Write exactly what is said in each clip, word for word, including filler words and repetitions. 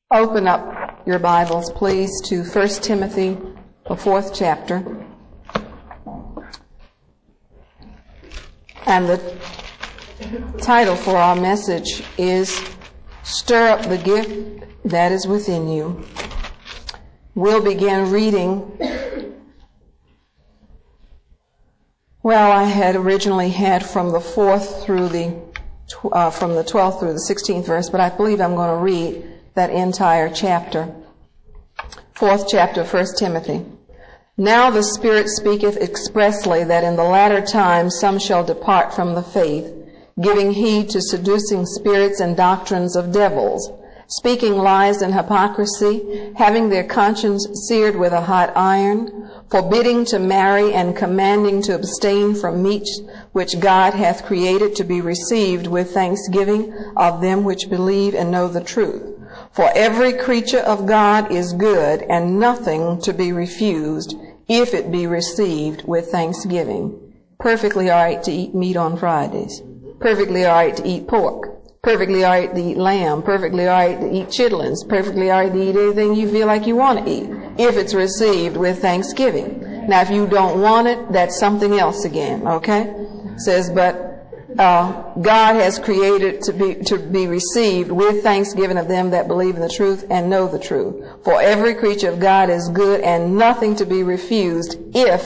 Open up your Bibles, please, to First Timothy, the fourth chapter. And the title for our message is Stir Up the Gift That Is Within You. We'll begin reading. Well, I had originally had from the fourth through the uh, from the twelfth through the sixteenth verse, but I believe I'm going to read that entire chapter. Fourth chapter, First Timothy. Now the Spirit speaketh expressly that in the latter times some shall depart from the faith, giving heed to seducing spirits and doctrines of devils, speaking lies and hypocrisy, having their conscience seared with a hot iron, forbidding to marry and commanding to abstain from meats which God hath created to be received with thanksgiving of them which believe and know the truth. For every creature of God is good, and nothing to be refused, if it be received with thanksgiving. Perfectly all right to eat meat on Fridays. Perfectly all right to eat pork. Perfectly all right to eat lamb. Perfectly all right to eat chitlins. Perfectly all right to eat anything you feel like you want to eat, if it's received with thanksgiving. Now, if you don't want it, that's something else again, okay? It says, but Uh, God has created to be to be received with thanksgiving of them that believe in the truth and know the truth. For every creature of God is good, and nothing to be refused if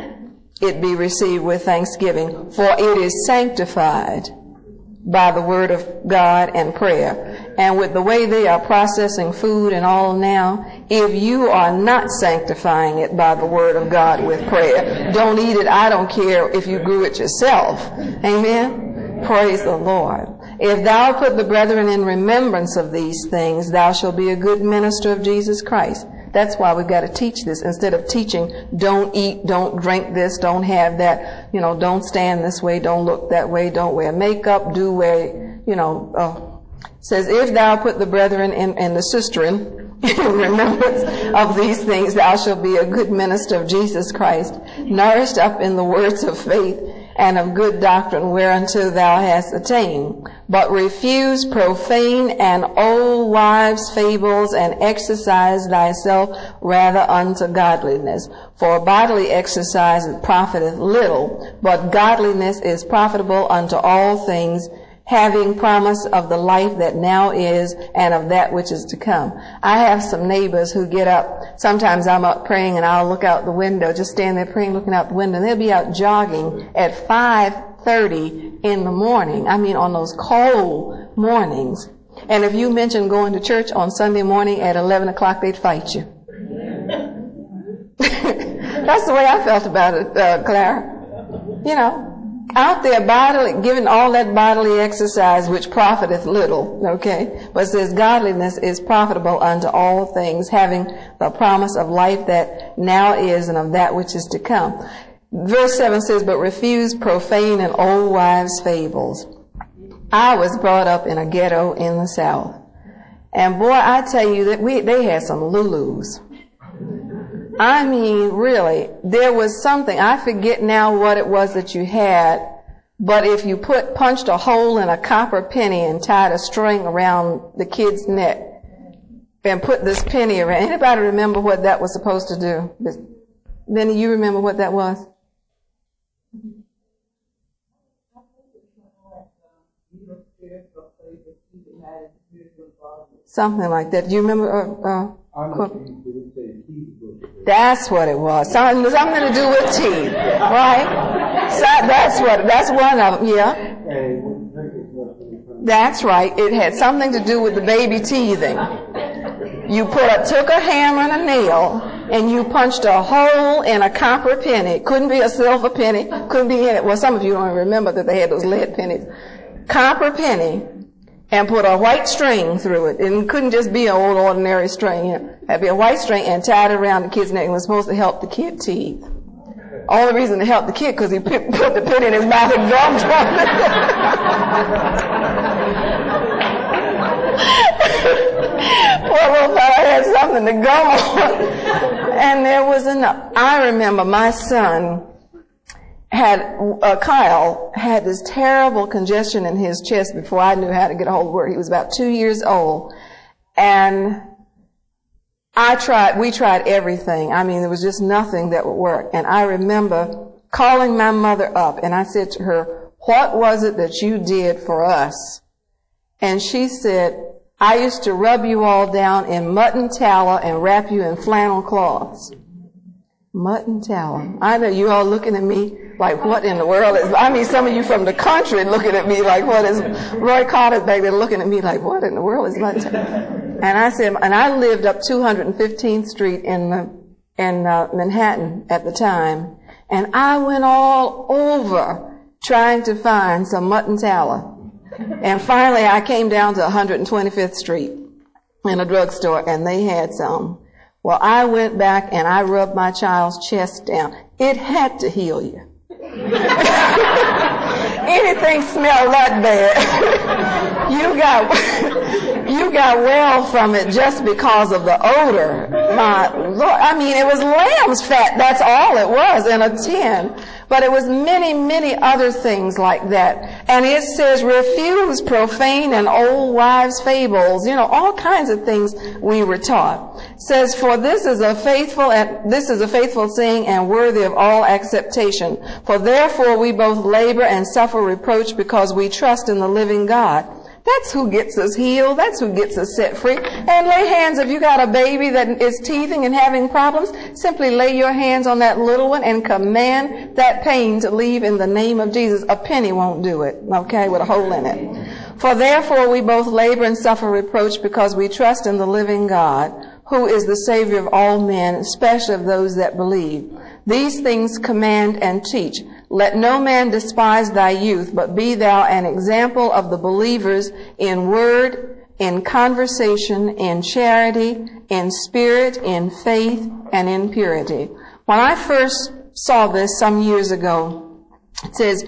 it be received with thanksgiving. For it is sanctified by the word of God and prayer. And with the way they are processing food and all now, if you are not sanctifying it by the word of God with prayer, don't eat it. I don't care if you grew it yourself. Amen? Praise the Lord. If thou put the brethren in remembrance of these things, thou shalt be a good minister of Jesus Christ. That's why we've got to teach this. Instead of teaching, don't eat, don't drink this, don't have that, you know, don't stand this way, don't look that way, don't wear makeup, do wear, you know, uh, says, if thou put the brethren in, and the sisterin in remembrance of these things, thou shalt be a good minister of Jesus Christ, nourished up in the words of faith and of good doctrine whereunto thou hast attained. But refuse profane and old wives' fables, and exercise thyself rather unto godliness. For bodily exercise profiteth little, but godliness is profitable unto all things, having promise of the life that now is and of that which is to come. I have some neighbors who get up. Sometimes I'm up praying and I'll look out the window, just stand there praying, looking out the window, and they'll be out jogging at five thirty in the morning. I mean, on those cold mornings. And if you mention going to church on Sunday morning at eleven o'clock, they'd fight you. That's the way I felt about it, uh, Clara. You know, out there bodily, giving all that bodily exercise which profiteth little, okay? But it says godliness is profitable unto all things, having the promise of life that now is and of that which is to come. Verse seven says, but refuse profane and old wives' fables. I was brought up in a ghetto in the South. And boy, I tell you that we, they had some Lulus. I mean, really, there was something, I forget now what it was that you had, but if you put, punched a hole in a copper penny and tied a string around the kid's neck and put this penny around, anybody remember what that was supposed to do? Benny, you remember what that was? Something like that. Do you remember? Uh, uh, That's what it was. Something, something to do with teeth, right? So that's what. That's one of them. Yeah. That's right. It had something to do with the baby teething. You put a, took a hammer and a nail, and you punched a hole in a copper penny. It couldn't be a silver penny. Couldn't be in it. Well, some of you don't remember that they had those lead pennies. Copper penny. And put a white string through it. And it couldn't just be an old ordinary string. It had to be a white string and tied it around the kid's neck. It was supposed to help the kid teeth. Only reason to help the kid because he put the pin in his mouth and gummed on it. Poor little fella had something to gum on. And there was enough. I remember my son had uh, Kyle had this terrible congestion in his chest before I knew how to get a hold of word. He was about two years old, And I tried, we tried everything. I mean, there was just nothing that would work. And I remember calling my mother up, and I said to her, what was it that you did for us? And she said, I used to rub you all down in mutton tallow and wrap you in flannel cloths. Mutton tallow. I know you all looking at me like, what in the world is, I mean, some of you from the country looking at me like, what is, Roy Carter back there looking at me like, what in the world is mutton tallow? And I said, and I lived up two hundred fifteenth Street in uh, in uh, Manhattan at the time, and I went all over trying to find some mutton tallow. And finally, I came down to one hundred twenty-fifth Street in a drugstore, and they had some. Well, I went back and I rubbed my child's chest down. It had to heal you. Anything smelled that bad, you got you got well from it just because of the odor. My Lord, I mean, it was lamb's fat. That's all it was in a tin. But it was many, many other things like that. And it says, refuse profane and old wives' fables. You know, all kinds of things we were taught. It says, for this is a faithful, and this is a faithful saying and worthy of all acceptation. For therefore we both labor and suffer reproach because we trust in the living God. That's who gets us healed. That's who gets us set free. And lay hands, if you got a baby that is teething and having problems, simply lay your hands on that little one and command that pain to leave in the name of Jesus. A penny won't do it, okay, with a hole in it. For therefore we both labor and suffer reproach because we trust in the living God, who is the Savior of all men, especially of those that believe. These things command and teach. Let no man despise thy youth, but be thou an example of the believers in word, in conversation, in charity, in spirit, in faith, and in purity. When I first saw this some years ago, it says,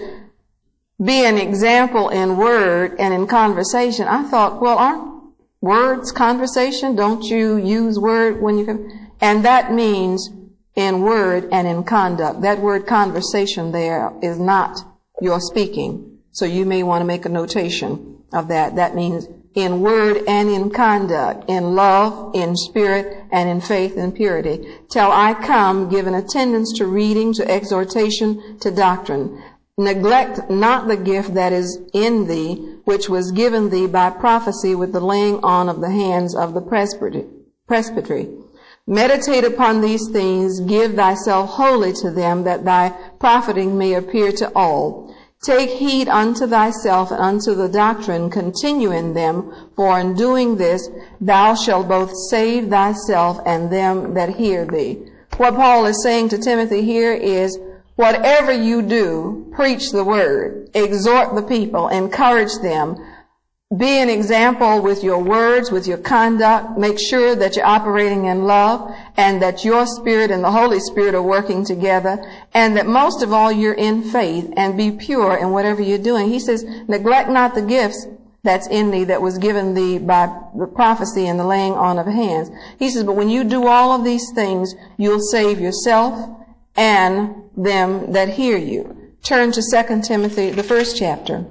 be an example in word and in conversation. I thought, well, aren't words conversation? Don't you use word when you can? And that means in word and in conduct. That word conversation there is not your speaking. So you may want to make a notation of that. That means in word and in conduct, in love, in spirit, and in faith and purity. Till I come, giving attendance to reading, to exhortation, to doctrine. Neglect not the gift that is in thee, which was given thee by prophecy with the laying on of the hands of the presbytery. Meditate upon these things, give thyself wholly to them, that thy profiting may appear to all. Take heed unto thyself and unto the doctrine, continue in them, for in doing this thou shalt both save thyself and them that hear thee. What Paul is saying to Timothy here is, whatever you do, preach the word, exhort the people, encourage them. Be an example with your words, with your conduct. Make sure that you're operating in love and that your Spirit and the Holy Spirit are working together, and that most of all you're in faith, and be pure in whatever you're doing. He says, neglect not the gifts that's in thee that was given thee by the prophecy and the laying on of hands. He says, but when you do all of these things, you'll save yourself and them that hear you. Turn to Second Timothy, the first chapter.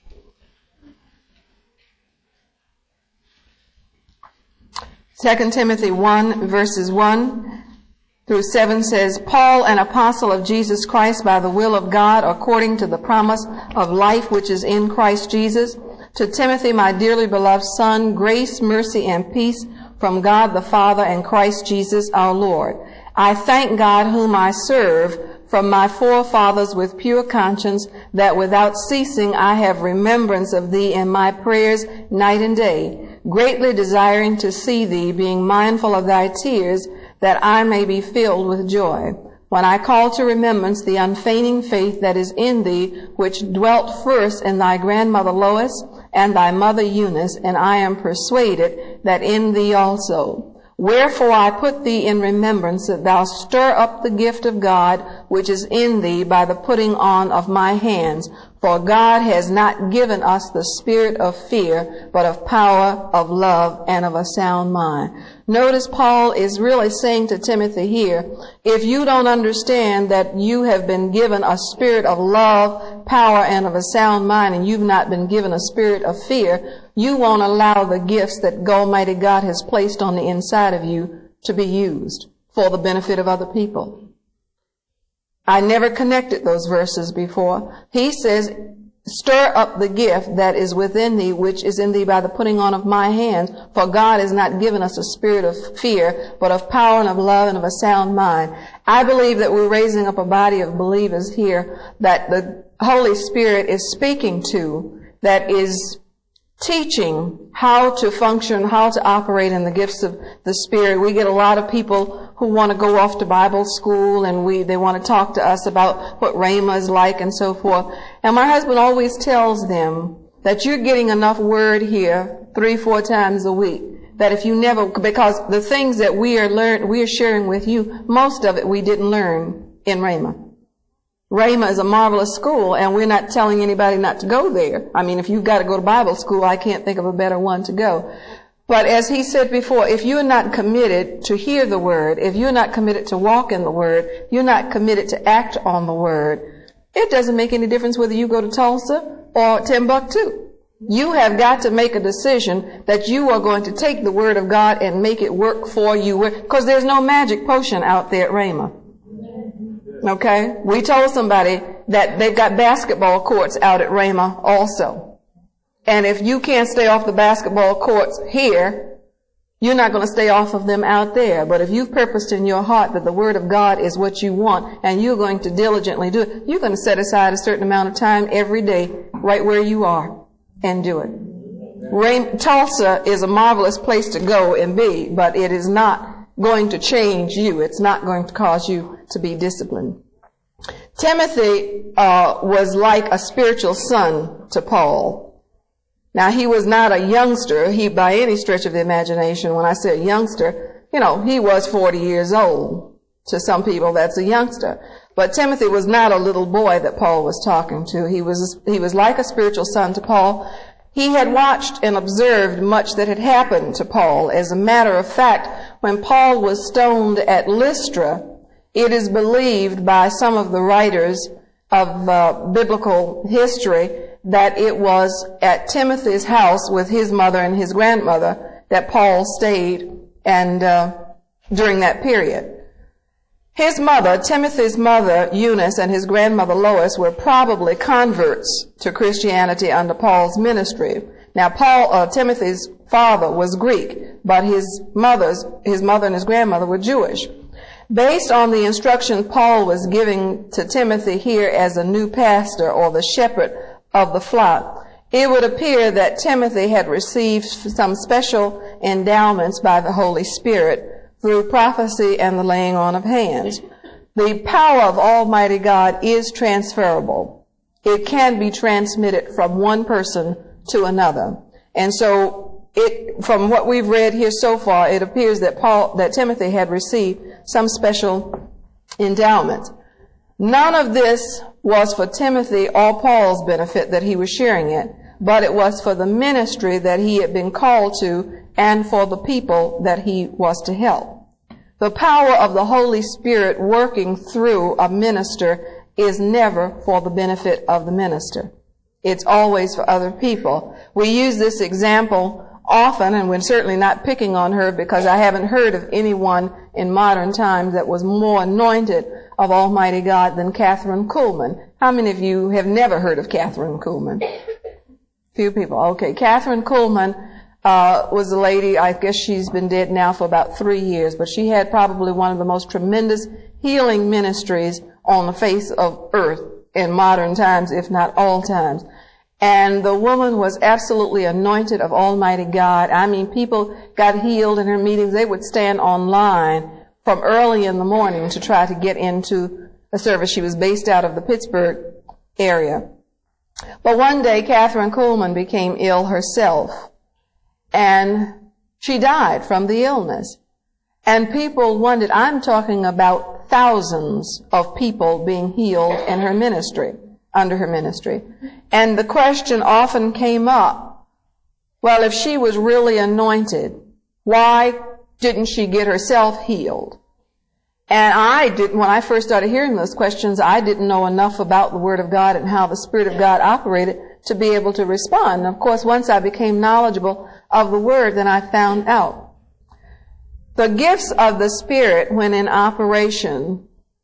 Second Timothy one, verses one through seven says, Paul, an apostle of Jesus Christ by the will of God, according to the promise of life which is in Christ Jesus, to Timothy, my dearly beloved son, grace, mercy, and peace from God the Father and Christ Jesus our Lord. I thank God whom I serve from my forefathers with pure conscience, that without ceasing I have remembrance of thee in my prayers night and day, greatly desiring to see thee, being mindful of thy tears, that I may be filled with joy. When I call to remembrance the unfeigning faith that is in thee, which dwelt first in thy grandmother Lois and thy mother Eunice, and I am persuaded that in thee also. Wherefore I put thee in remembrance, that thou stir up the gift of God which is in thee by the putting on of my hands. For God has not given us the spirit of fear, but of power, of love, and of a sound mind. Notice Paul is really saying to Timothy here, if you don't understand that you have been given a spirit of love, power and of a sound mind, and you've not been given a spirit of fear, you won't allow the gifts that Almighty God has placed on the inside of you to be used for the benefit of other people. I never connected those verses before. He says, stir up the gift that is within thee, which is in thee by the putting on of my hands. For God has not given us a spirit of fear, but of power and of love and of a sound mind. I believe that we're raising up a body of believers here that the Holy Spirit is speaking to, that is teaching how to function, how to operate in the gifts of the Spirit. We get a lot of people who want to go off to Bible school, and we they want to talk to us about what Rhema is like and so forth. And my husband always tells them that you're getting enough word here three, four times a week. That if you never, because the things that we are learn, we are sharing with you, most of it we didn't learn in Rhema. Rhema is a marvelous school, and we're not telling anybody not to go there. I mean, if you've got to go to Bible school, I can't think of a better one to go. But as he said before, if you're not committed to hear the Word, if you're not committed to walk in the Word, you're not committed to act on the Word, it doesn't make any difference whether you go to Tulsa or Timbuktu. You have got to make a decision that you are going to take the Word of God and make it work for you, because there's no magic potion out there at Rhema. Okay? We told somebody that they've got basketball courts out at Rhema also. And if you can't stay off the basketball courts here, you're not going to stay off of them out there. But if you've purposed in your heart that the Word of God is what you want, and you're going to diligently do it, you're going to set aside a certain amount of time every day right where you are and do it. Rain, Tulsa is a marvelous place to go and be, but it is not going to change you. It's not going to cause you to be disciplined. Timothy uh, was like a spiritual son to Paul. Now, he was not a youngster, he by any stretch of the imagination. When I say youngster, you know, he was forty years old. To some people, that's a youngster. But Timothy was not a little boy that Paul was talking to. He was, he was like a spiritual son to Paul. He had watched and observed much that had happened to Paul. As a matter of fact, when Paul was stoned at Lystra, it is believed by some of the writers of uh, biblical history that it was at Timothy's house with his mother and his grandmother that Paul stayed and uh, during that period. His mother, Timothy's mother, Eunice, and his grandmother, Lois, were probably converts to Christianity under Paul's ministry. Now, Paul, uh, Timothy's father was Greek, but his mother's, his mother and his grandmother were Jewish. Based on the instruction Paul was giving to Timothy here as a new pastor or the shepherd of the flock, it would appear that Timothy had received some special endowments by the Holy Spirit through prophecy and the laying on of hands. The power of Almighty God is transferable. It can be transmitted from one person to another. And so it, from what we've read here so far, it appears that Paul, that Timothy had received some special endowment. None of this was for Timothy or Paul's benefit that he was sharing it, but it was for the ministry that he had been called to and for the people that he was to help. The power of the Holy Spirit working through a minister is never for the benefit of the minister. It's always for other people. We use this example often, and we're certainly not picking on her because I haven't heard of anyone in modern times that was more anointed of Almighty God than Catherine Kuhlman. How many of you have never heard of Catherine Kuhlman? Few people. Okay, Catherine Kuhlman uh was a lady, I guess she's been dead now for about three years, but she had probably one of the most tremendous healing ministries on the face of earth in modern times, if not all times. And the woman was absolutely anointed of Almighty God. I mean, people got healed in her meetings. They would stand online from early in the morning to try to get into a service. She was based out of the Pittsburgh area. But one day, Catherine Kuhlman became ill herself, and she died from the illness. And people wondered, I'm talking about thousands of people being healed in her ministry, under her ministry. And the question often came up, well, if she was really anointed, why didn't she get herself healed? And I didn't, when I first started hearing those questions, I didn't know enough about the Word of God and how the Spirit of God operated to be able to respond. And of course, once I became knowledgeable of the Word, then I found out. The gifts of the Spirit, when in operation,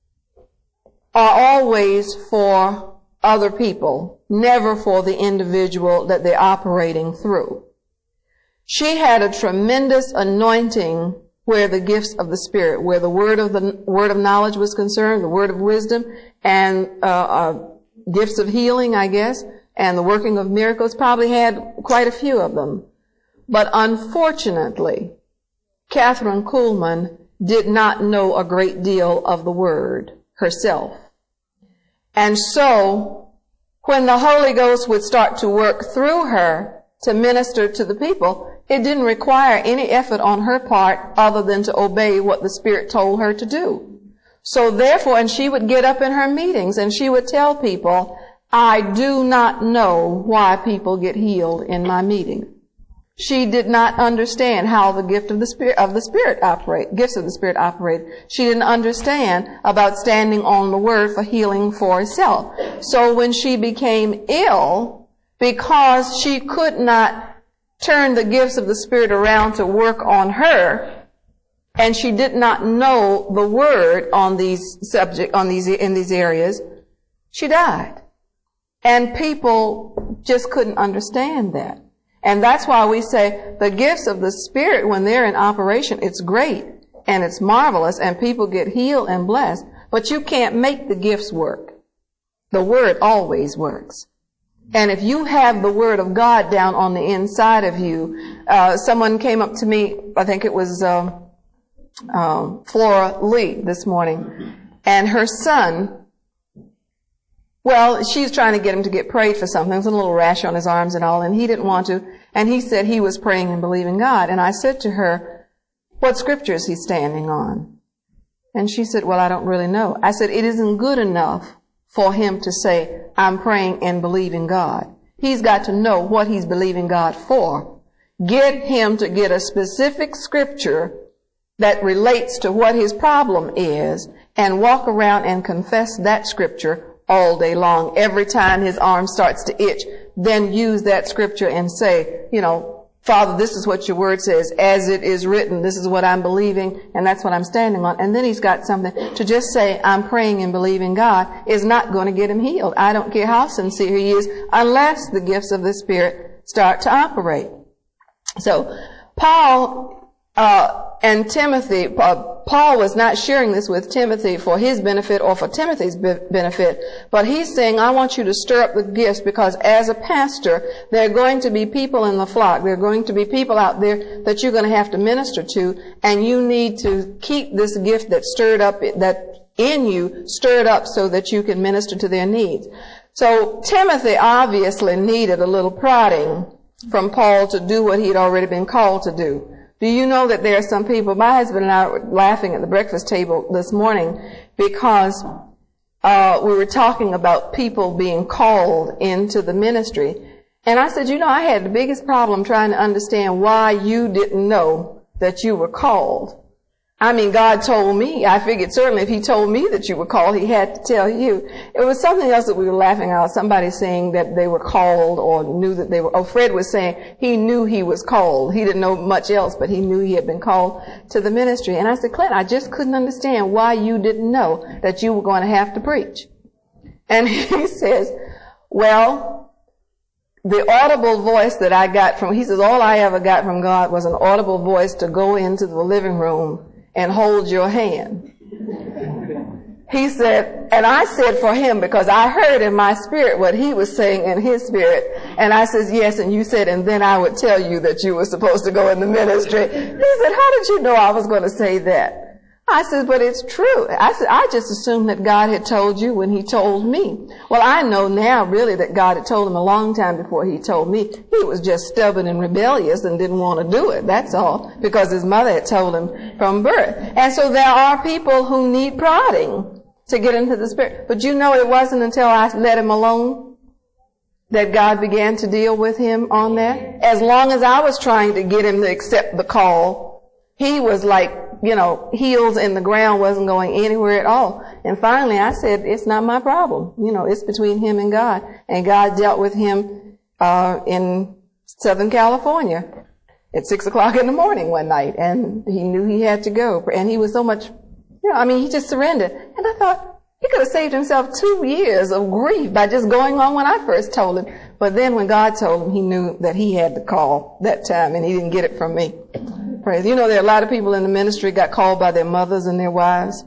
are always for other people, never for the individual that they're operating through. She had a tremendous anointing where the gifts of the Spirit, where the word of the word of knowledge was concerned, the word of wisdom, and uh, uh gifts of healing, I guess, and the working of miracles, probably had quite a few of them. But unfortunately, Catherine Kuhlman did not know a great deal of the Word herself. And so, when the Holy Ghost would start to work through her to minister to the people, it didn't require any effort on her part other than to obey what the Spirit told her to do. So therefore, and she would get up in her meetings and she would tell people, I do not know why people get healed in my meeting. She did not understand how the gift of the Spirit of the Spirit operate, gifts of the Spirit operate. She didn't understand about standing on the Word for healing for herself. So when she became ill, because she could not turn the gifts of the Spirit around to work on her, and she did not know the Word on these subject on these in these areas, she died. And people just couldn't understand that. And that's why we say the gifts of the Spirit, when they're in operation, it's great and it's marvelous and people get healed and blessed, but you can't make the gifts work. The Word always works. And if you have the Word of God down on the inside of you, uh, someone came up to me, I think it was uh, uh, Flora Lee this morning, and her son, well, she's trying to get him to get prayed for something. There was a little rash on his arms and all, and he didn't want to. And he said he was praying and believing God. And I said to her, what scripture is he standing on? And she said, well, I don't really know. I said, it isn't good enough for him to say, I'm praying and believing God. He's got to know what he's believing God for. Get him to get a specific scripture that relates to what his problem is and walk around and confess that scripture all day long. Every time his arm starts to itch, then use that scripture and say, you know, Father, this is what your word says. As it is written, this is what I'm believing, and that's what I'm standing on. And then he's got something to just say, I'm praying and believing God, is not going to get him healed. I don't care how sincere he is, unless the gifts of the Spirit start to operate. So, Paul uh and Timothy, uh, Paul was not sharing this with Timothy for his benefit or for Timothy's be- benefit, but he's saying, I want you to stir up the gifts, because as a pastor, there are going to be people in the flock. There are going to be people out there that you're going to have to minister to, and you need to keep this gift that stirred up, that in you, stirred up so that you can minister to their needs. So Timothy obviously needed a little prodding from Paul to do what he'd already been called to do. Do you know that there are some people, my husband and I were laughing at the breakfast table this morning because uh we were talking about people being called into the ministry. And I said, you know, I had the biggest problem trying to understand why you didn't know that you were called. I mean, God told me. I figured certainly if he told me that you were called, he had to tell you. It was something else that we were laughing at. Somebody saying that they were called or knew that they were. Oh, Fred was saying he knew he was called. He didn't know much else, but he knew he had been called to the ministry. And I said, Clint, I just couldn't understand why you didn't know that you were going to have to preach. And he says, well, the audible voice that I got from, he says, all I ever got from God was an audible voice to go into the living room and hold your hand. He said, and I said for him, because I heard in my spirit what he was saying in his spirit. And I said, yes, and you said, and then I would tell you that you were supposed to go in the ministry. He said, how did you know I was going to say that? I said, but it's true. I said, I just assumed that God had told you when he told me. Well, I know now really that God had told him a long time before he told me. He was just stubborn and rebellious and didn't want to do it. That's all. Because his mother had told him from birth. And so there are people who need prodding to get into the Spirit. But you know, it wasn't until I let him alone that God began to deal with him on that. As long as I was trying to get him to accept the call, He was like, you know, heels in the ground, wasn't going anywhere at all. And finally I said, it's not my problem. You know, it's between him and God. And God dealt with him uh in Southern California at six o'clock in the morning one night. And he knew he had to go. And he was so much, you know, I mean, he just surrendered. And I thought, he could have saved himself two years of grief by just going on when I first told him. But then when God told him, he knew that he had to call that time, and he didn't get it from me. Praise. You know, there are a lot of people in the ministry got called by their mothers and their wives.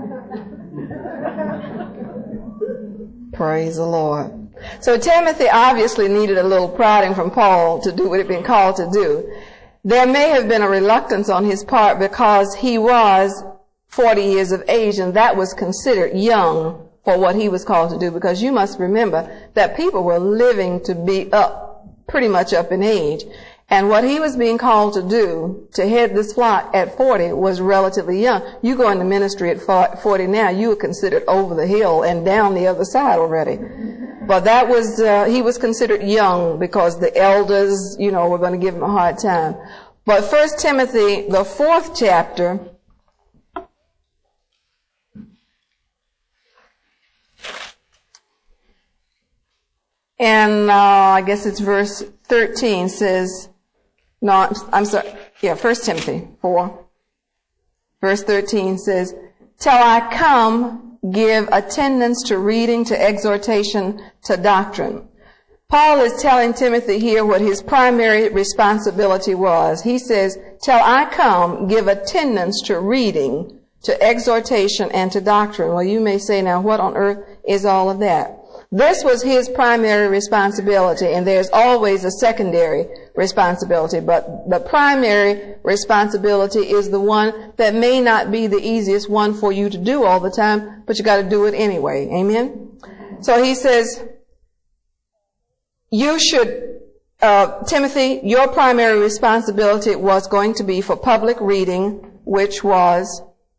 Praise the Lord. So Timothy obviously needed a little prodding from Paul to do what he'd been called to do. There may have been a reluctance on his part because he was forty years of age, and that was considered young for what he was called to do, because you must remember that people were living to be up, pretty much up in age. And what he was being called to do, to head this flock at forty, was relatively young. You go into ministry at forty now, you are considered over the hill and down the other side already. But that was, uh, he was considered young because the elders, you know, were going to give him a hard time. But First Timothy, the fourth chapter, and uh, I guess it's verse thirteen says, no, I'm sorry, yeah, First Timothy four, verse thirteen says, till I come, give attendance to reading, to exhortation, to doctrine. Paul is telling Timothy here what his primary responsibility was. He says, till I come, give attendance to reading, to exhortation, and to doctrine. Well, you may say, now what on earth is all of that? This was his primary responsibility, and there's always a secondary responsibility, but the primary responsibility is the one that may not be the easiest one for you to do all the time, but you got to do it anyway. Amen? So he says, you should, uh, Timothy, your primary responsibility was going to be for public reading, which was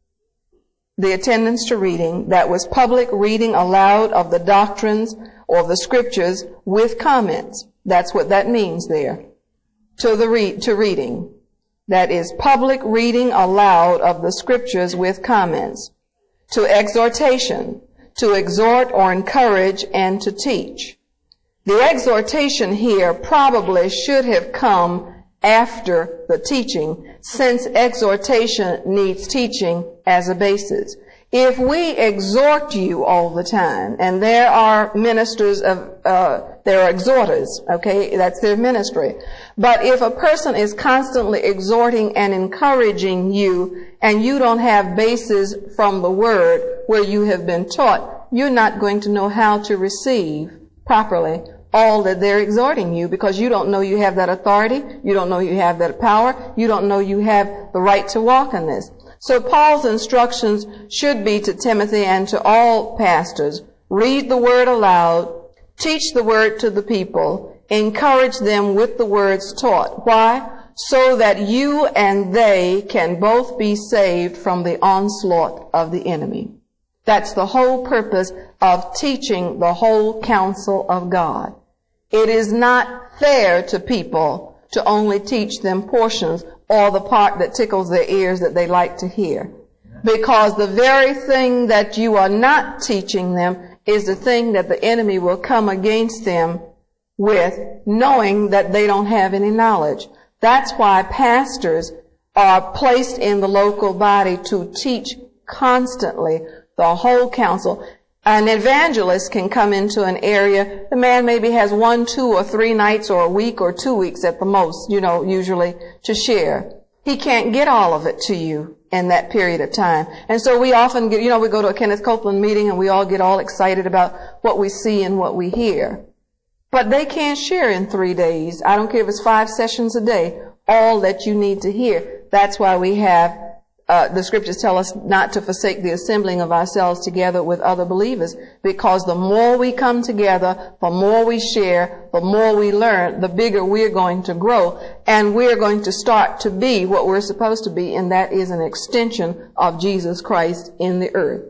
the attendance to reading. That was public reading aloud of the doctrines or the scriptures with comments. That's what that means there. To the read, to reading. That is public reading aloud of the scriptures with comments. To exhortation. To exhort or encourage and to teach. The exhortation here probably should have come after the teaching, since exhortation needs teaching as a basis. If we exhort you all the time, and there are ministers of, uh, there are exhorters, okay, that's their ministry. But if a person is constantly exhorting and encouraging you, and you don't have basis from the word where you have been taught, you're not going to know how to receive properly all that they're exhorting you, because you don't know you have that authority, you don't know you have that power, you don't know you have the right to walk in this. So Paul's instructions should be to Timothy and to all pastors: read the word aloud, teach the word to the people, encourage them with the words taught. Why? So that you and they can both be saved from the onslaught of the enemy. That's the whole purpose of teaching the whole counsel of God. It is not fair to people to only teach them portions or the part that tickles their ears that they like to hear. Because the very thing that you are not teaching them is the thing that the enemy will come against them with, knowing that they don't have any knowledge. That's why pastors are placed in the local body to teach constantly the whole counsel. An evangelist can come into an area. The man maybe has one, two, or three nights, or a week, or two weeks at the most, you know, usually to share. He can't get all of it to you in that period of time. And so we often get, you know, we go to a Kenneth Copeland meeting and we all get all excited about what we see and what we hear. But they can't share in three days. I don't care if it's five sessions a day, all that you need to hear. That's why we have Uh, the scriptures tell us not to forsake the assembling of ourselves together with other believers, because the more we come together, the more we share, the more we learn, the bigger we're going to grow, and we're going to start to be what we're supposed to be, and that is an extension of Jesus Christ in the earth.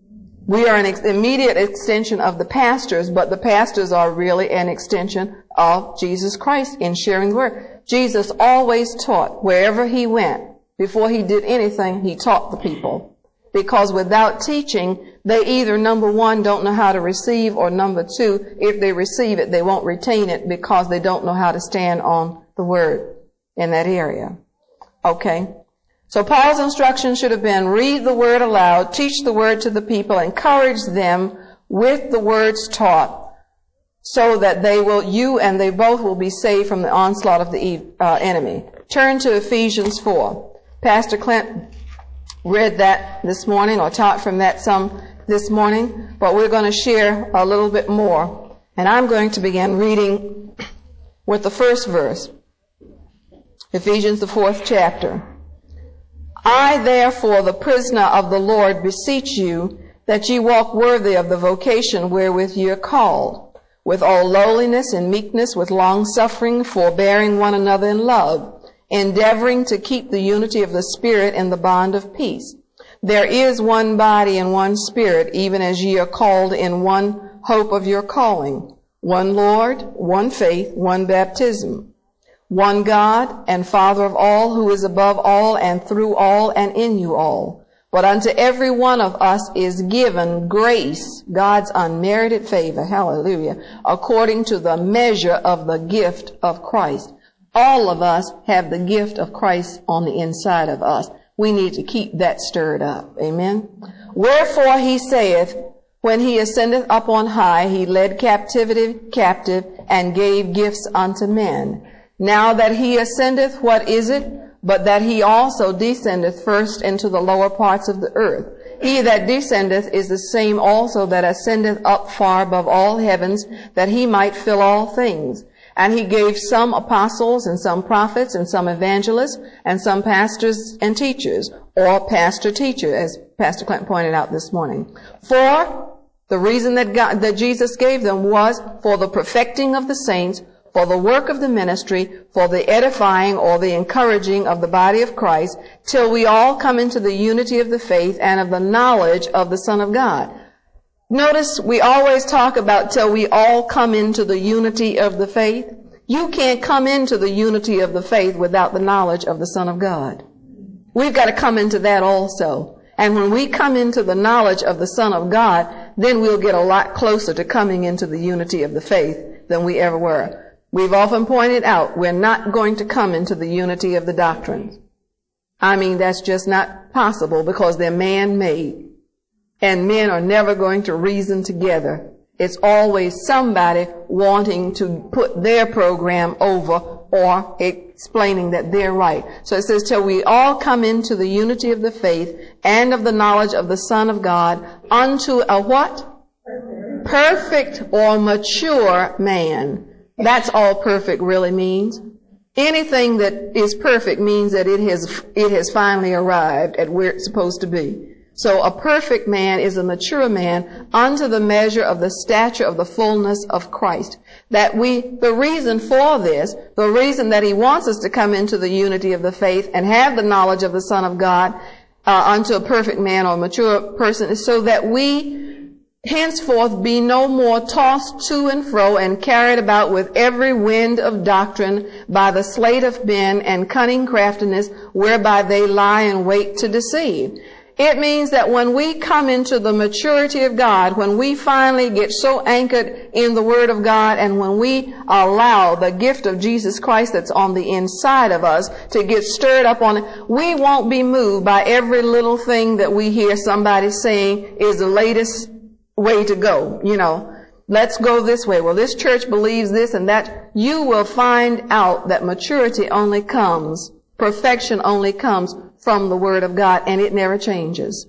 We are an ex- immediate extension of the pastors, but the pastors are really an extension of Jesus Christ in sharing the word. Jesus always taught wherever he went, Before he did anything, he taught the people. Because without teaching, they either, number one, don't know how to receive, or number two, if they receive it, they won't retain it because they don't know how to stand on the word in that area. Okay? So Paul's instruction should have been read the word aloud, teach the word to the people, encourage them with the words taught, so that they will, you and they both will be saved from the onslaught of the uh, enemy. Turn to Ephesians four. Pastor Clint read that this morning, or taught from that some this morning, but we're going to share a little bit more. And I'm going to begin reading with the first verse. Ephesians, the fourth chapter. I, therefore, the prisoner of the Lord, beseech you that ye walk worthy of the vocation wherewith ye are called, with all lowliness and meekness, with long-suffering, forbearing one another in love, endeavoring to keep the unity of the Spirit in the bond of peace. There is one body and one Spirit, even as ye are called in one hope of your calling, one Lord, one faith, one baptism, one God and Father of all, who is above all and through all and in you all. But unto every one of us is given grace, God's unmerited favor, hallelujah, according to the measure of the gift of Christ. All of us have the gift of Christ on the inside of us. We need to keep that stirred up. Amen. Wherefore he saith, when he ascendeth up on high, he led captivity captive and gave gifts unto men. Now that he ascendeth, what is it? But that he also descendeth first into the lower parts of the earth. He that descendeth is the same also that ascendeth up far above all heavens, that he might fill all things. And he gave some apostles, and some prophets, and some evangelists, and some pastors and teachers, or pastor-teacher, as Pastor Clinton pointed out this morning. For the reason that God, that Jesus gave them was for the perfecting of the saints, for the work of the ministry, for the edifying or the encouraging of the body of Christ, till we all come into the unity of the faith and of the knowledge of the Son of God. Notice we always talk about till we all come into the unity of the faith. You can't come into the unity of the faith without the knowledge of the Son of God. We've got to come into that also. And when we come into the knowledge of the Son of God, then we'll get a lot closer to coming into the unity of the faith than we ever were. We've often pointed out we're not going to come into the unity of the doctrines. I mean, that's just not possible because they're man-made. And men are never going to reason together. It's always somebody wanting to put their program over or explaining that they're right. So it says, till we all come into the unity of the faith and of the knowledge of the Son of God, unto a what? Perfect or mature man. That's all perfect really means. Anything that is perfect means that it has, it has finally arrived at where it's supposed to be. So a perfect man is a mature man unto the measure of the stature of the fullness of Christ. That we, the reason for this, the reason that he wants us to come into the unity of the faith and have the knowledge of the Son of God uh, unto a perfect man or a mature person is so that we henceforth be no more tossed to and fro and carried about with every wind of doctrine by the sleight of men and cunning craftiness whereby they lie in wait to deceive. It means that when we come into the maturity of God, when we finally get so anchored in the Word of God, and when we allow the gift of Jesus Christ that's on the inside of us to get stirred up on it, we won't be moved by every little thing that we hear somebody saying is the latest way to go. You know, let's go this way. Well, this church believes this and that. You will find out that maturity only comes, perfection only comes from the Word of God, and it never changes.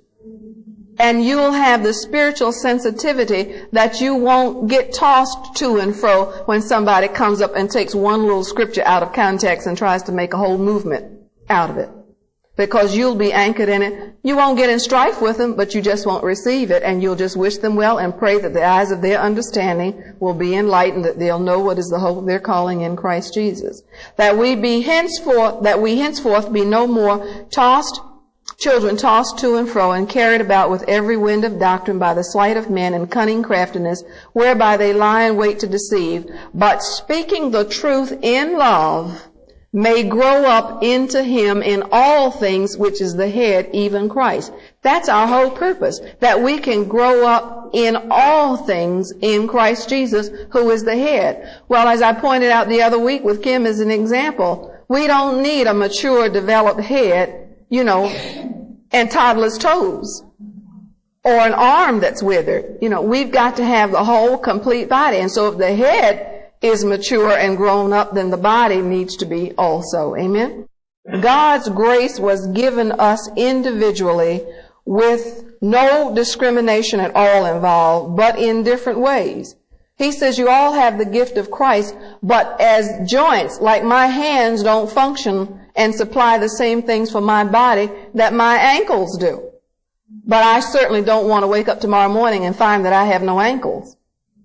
And you'll have the spiritual sensitivity that you won't get tossed to and fro when somebody comes up and takes one little scripture out of context and tries to make a whole movement out of it. Because you'll be anchored in it. You won't get in strife with them, but you just won't receive it, and you'll just wish them well and pray that the eyes of their understanding will be enlightened, that they'll know what is the hope of their calling in Christ Jesus. That we be henceforth, that we henceforth be no more tossed, children tossed to and fro and carried about with every wind of doctrine by the sleight of men and cunning craftiness, whereby they lie in wait to deceive, but speaking the truth in love, may grow up into him in all things, which is the head, even Christ. That's our whole purpose, that we can grow up in all things in Christ Jesus, who is the head. Well, as I pointed out the other week with Kim as an example, we don't need a mature, developed head, you know, and toddler's toes, or an arm that's withered. You know, we've got to have the whole complete body. And so if the head is mature and grown up, then the body needs to be also. Amen? God's grace was given us individually with no discrimination at all involved, but in different ways. He says you all have the gift of Christ, but as joints, like my hands don't function and supply the same things for my body that my ankles do. But I certainly don't want to wake up tomorrow morning and find that I have no ankles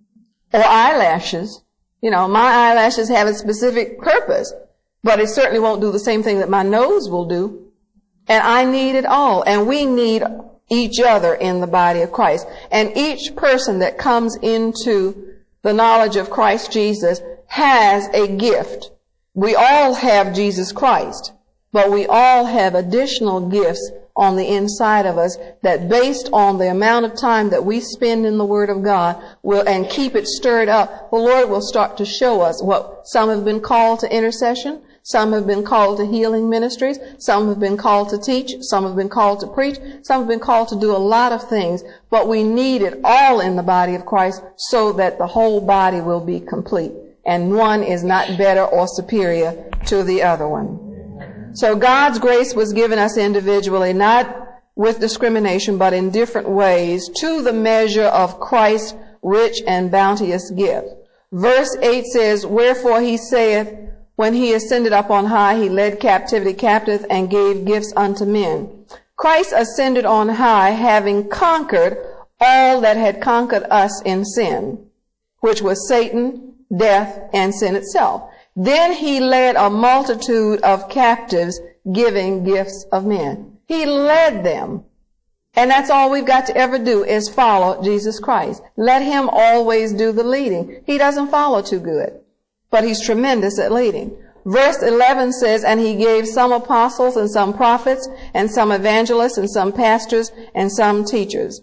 or eyelashes. You know, my eyelashes have a specific purpose, but it certainly won't do the same thing that my nose will do. And I need it all. And we need each other in the body of Christ. And each person that comes into the knowledge of Christ Jesus has a gift. We all have Jesus Christ, but we all have additional gifts on the inside of us that, based on the amount of time that we spend in the Word of God will, and keep it stirred up, the Lord will start to show us what some have been called to intercession, some have been called to healing ministries, some have been called to teach, some have been called to preach, some have been called to do a lot of things, but we need it all in the body of Christ so that the whole body will be complete, and one is not better or superior to the other one. So God's grace was given us individually, not with discrimination, but in different ways, to the measure of Christ's rich and bounteous gift. Verse eight says, wherefore he saith, when he ascended up on high, he led captivity captive and gave gifts unto men. Christ ascended on high, having conquered all that had conquered us in sin, which was Satan, death, and sin itself. Then he led a multitude of captives, giving gifts of men. He led them. And that's all we've got to ever do is follow Jesus Christ. Let him always do the leading. He doesn't follow too good, but he's tremendous at leading. Verse eleven says, and he gave some apostles and some prophets and some evangelists and some pastors and some teachers.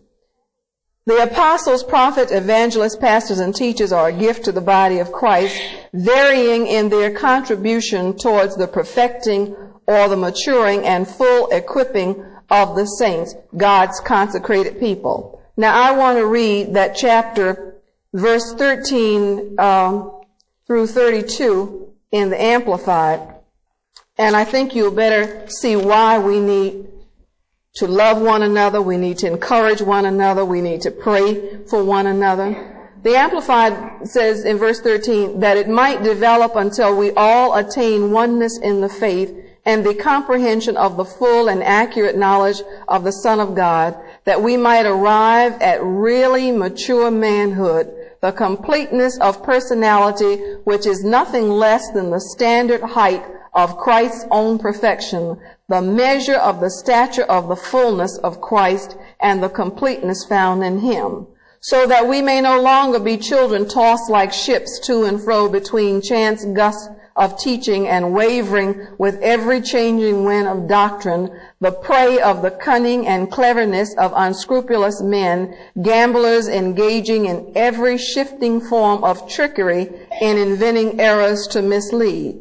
The apostles, prophets, evangelists, pastors, and teachers are a gift to the body of Christ, varying in their contribution towards the perfecting or the maturing and full equipping of the saints, God's consecrated people. Now I want to read that chapter, verse thirteen um, through thirty-two in the Amplified, and I think you'll better see why we need to love one another, we need to encourage one another, we need to pray for one another. The Amplified says in verse thirteen, that it might develop until we all attain oneness in the faith and the comprehension of the full and accurate knowledge of the Son of God, that we might arrive at really mature manhood, the completeness of personality, which is nothing less than the standard height of Christ's own perfection, the measure of the stature of the fullness of Christ and the completeness found in him, so that we may no longer be children tossed like ships to and fro between chance gusts of teaching and wavering with every changing wind of doctrine, the prey of the cunning and cleverness of unscrupulous men, gamblers engaging in every shifting form of trickery in inventing errors to mislead.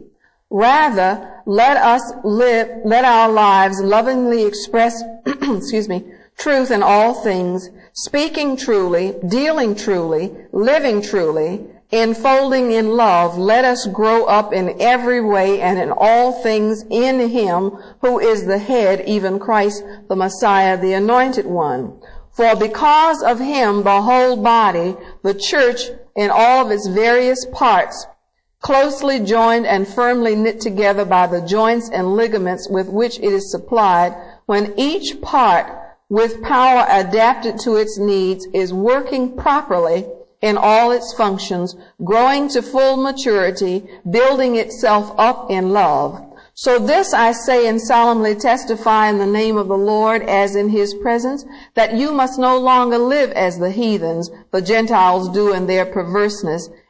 Rather, let us live, let our lives lovingly express, excuse me, truth in all things, speaking truly, dealing truly, living truly, enfolding in love. Let us grow up in every way and in all things in him who is the head, even Christ, the Messiah, the Anointed One. For because of him, the whole body, the church in all of its various parts, closely joined and firmly knit together by the joints and ligaments with which it is supplied, when each part with power adapted to its needs is working properly in all its functions, growing to full maturity, building itself up in love. So this I say and solemnly testify in the name of the Lord as in his presence, that you must no longer live as the heathens, the Gentiles, do in their perverseness,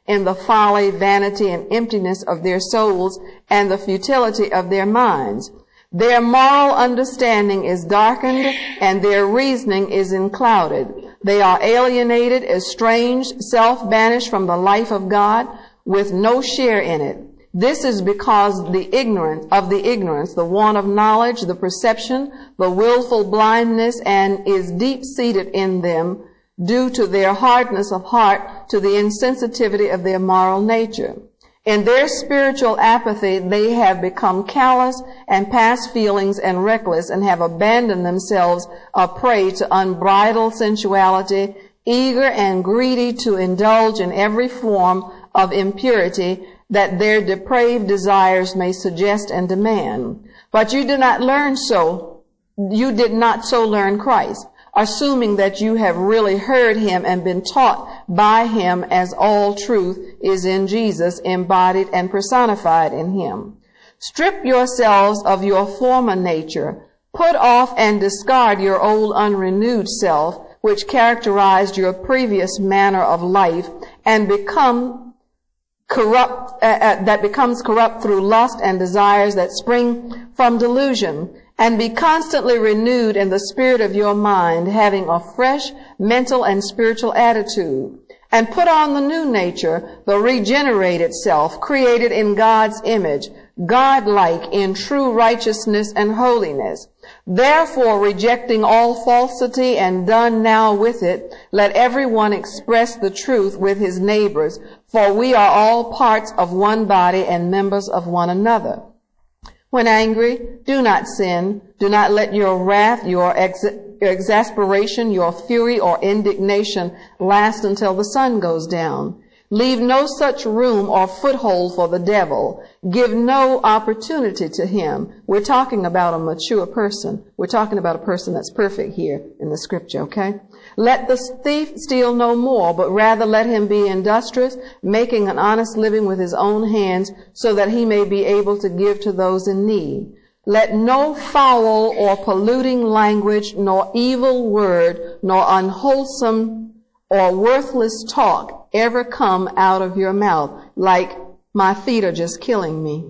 in the folly, vanity, and emptiness of their souls and the futility of their minds. Their moral understanding is darkened and their reasoning is enclouded. They are alienated, estranged, self-banished from the life of God with no share in it. This is because the ignorance of the ignorance, the want of knowledge, the perception, the willful blindness, and is deep-seated in them due to their hardness of heart, to the insensitivity of their moral nature. In their spiritual apathy, they have become callous and past feelings and reckless and have abandoned themselves a prey to unbridled sensuality, eager and greedy to indulge in every form of impurity that their depraved desires may suggest and demand. But you did not learn so, you did not so learn Christ, assuming that you have really heard him and been taught by him, as all truth is in Jesus, embodied and personified in him. Strip yourselves of your former nature. Put off and discard your old unrenewed self, which characterized your previous manner of life, and become corrupt, uh, uh, that becomes corrupt through lust and desires that spring from delusion. And be constantly renewed in the spirit of your mind, having a fresh mental and spiritual attitude. And put on the new nature, the regenerated self, created in God's image, God-like in true righteousness and holiness. Therefore, rejecting all falsity and done now with it, let everyone express the truth with his neighbors, for we are all parts of one body and members of one another. When angry, do not sin. Do not let your wrath, your, ex- your exasperation, your fury or indignation last until the sun goes down. Leave no such room or foothold for the devil. Give no opportunity to him. We're talking about a mature person. We're talking about a person that's perfect here in the scripture, okay? Let the thief steal no more, but rather let him be industrious, making an honest living with his own hands, so that he may be able to give to those in need. Let no foul or polluting language, nor evil word, nor unwholesome or worthless talk ever come out of your mouth, like, my feet are just killing me.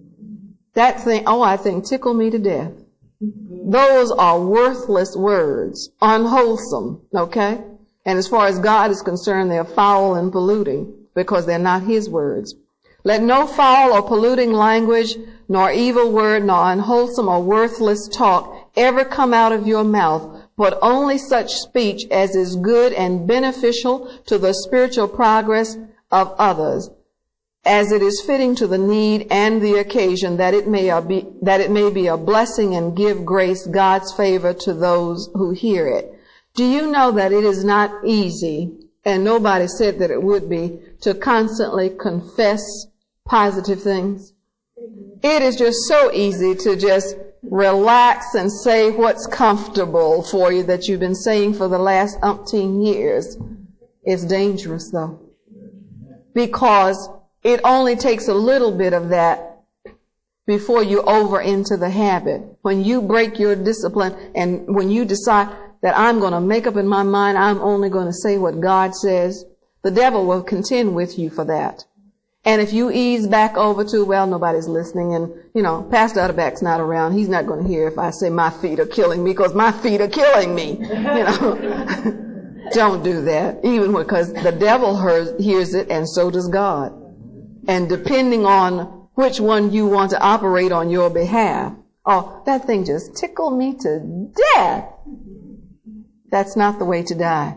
That thing, oh, I think tickle me to death. Those are worthless words, unwholesome, okay? And as far as God is concerned, they're foul and polluting because they're not his words. Let no foul or polluting language, nor evil word, nor unwholesome or worthless talk ever come out of your mouth, but only such speech as is good and beneficial to the spiritual progress of others, as it is fitting to the need and the occasion, that it may be, that it may be a blessing and give grace, God's favor to those who hear it. Do you know that it is not easy, and nobody said that it would be, to constantly confess positive things? It is just so easy to just relax and say what's comfortable for you that you've been saying for the last umpteen years. It's dangerous though, because it only takes a little bit of that before you over into the habit. When you break your discipline and when you decide that I'm going to make up in my mind, I'm only going to say what God says, the devil will contend with you for that. And if you ease back over to, well, nobody's listening and, you know, Pastor Utterback's not around, he's not going to hear if I say my feet are killing me because my feet are killing me, you know. Don't do that, even because the devil hears, hears it and so does God. And depending on which one you want to operate on your behalf, oh, that thing just tickled me to death. That's not the way to die.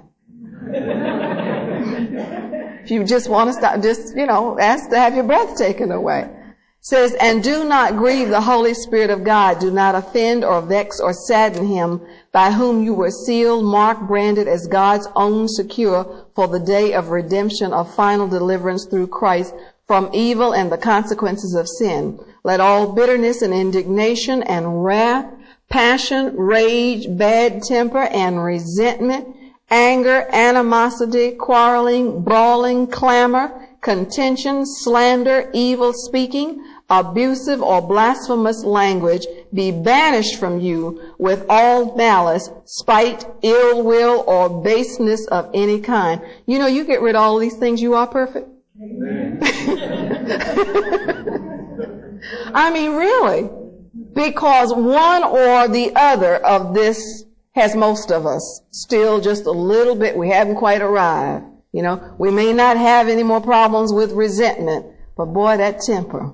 If you just want to stop, just, you know, ask to have your breath taken away. It says, and do not grieve the Holy Spirit of God. Do not offend or vex or sadden him, by whom you were sealed, marked, branded as God's own, secure for the day of redemption, of final deliverance through Christ from evil and the consequences of sin. Let all bitterness and indignation and wrath, passion, rage, bad temper, and resentment, anger, animosity, quarreling, brawling, clamor, contention, slander, evil speaking, abusive or blasphemous language be banished from you, with all malice, spite, ill will, or baseness of any kind. You know, you get rid of all these things, you are perfect. I mean, really. Because one or the other of this has most of us. Still just a little bit. We haven't quite arrived. You know, we may not have any more problems with resentment, but boy, that temper.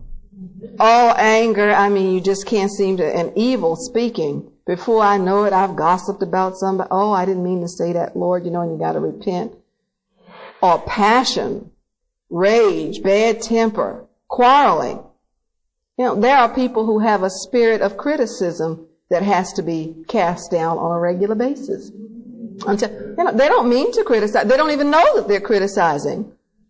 Oh, anger. I mean, you just can't seem to, and evil speaking. Before I know it, I've gossiped about somebody. Oh, I didn't mean to say that, Lord. You know, and you got to repent. Or passion, rage, bad temper, quarreling. You know, there are people who have a spirit of criticism that has to be cast down on a regular basis. Until, you know, they don't mean to criticize. They don't even know that they're criticizing.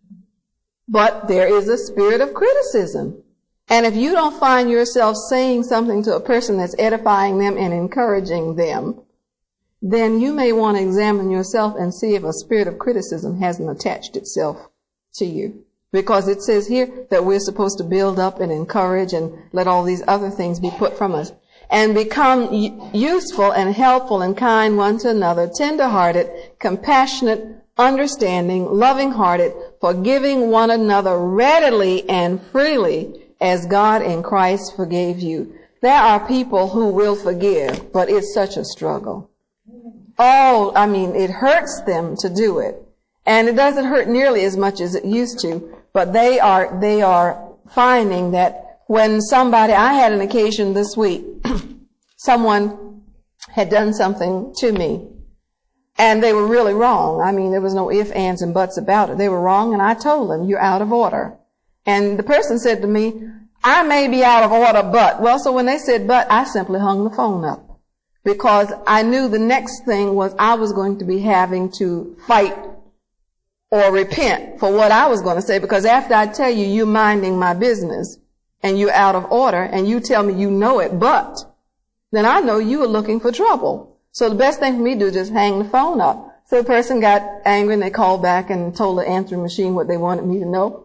But there is a spirit of criticism. And if you don't find yourself saying something to a person that's edifying them and encouraging them, then you may want to examine yourself and see if a spirit of criticism hasn't attached itself to you. Because it says here that we're supposed to build up and encourage and let all these other things be put from us. And become useful and helpful and kind one to another, tender-hearted, compassionate, understanding, loving-hearted, forgiving one another readily and freely as God in Christ forgave you. There are people who will forgive, but it's such a struggle. Oh, I mean, it hurts them to do it. And it doesn't hurt nearly as much as it used to, but they are, they are finding that when somebody, I had an occasion this week, someone had done something to me, and they were really wrong. I mean, there was no ifs, ands, and buts about it. They were wrong, and I told them, you're out of order. And the person said to me, I may be out of order, but, well, so when they said but, I simply hung the phone up. Because I knew the next thing was I was going to be having to fight or repent for what I was going to say. Because after I tell you you're minding my business and you're out of order and you tell me you know it, but, then I know you are looking for trouble. So the best thing for me to do is just hang the phone up. So the person got angry and they called back and told the answering machine what they wanted me to know.